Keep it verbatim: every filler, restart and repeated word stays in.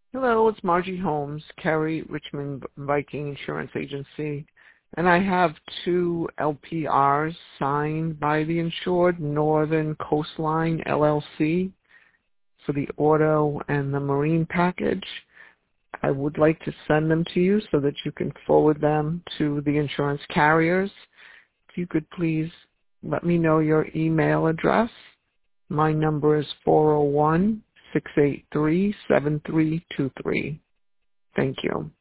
Hello, it's Margie Holmes, Cary Richmond Viking Insurance Agency, and I have two L P Rs signed by the insured, Northern Coastline L L C, for the auto and the marine package. I would like to send them to you so that you can forward them to the insurance carriers. If you could please let me know your email address. My number is four oh one, six eight three, seven three two three. Thank you.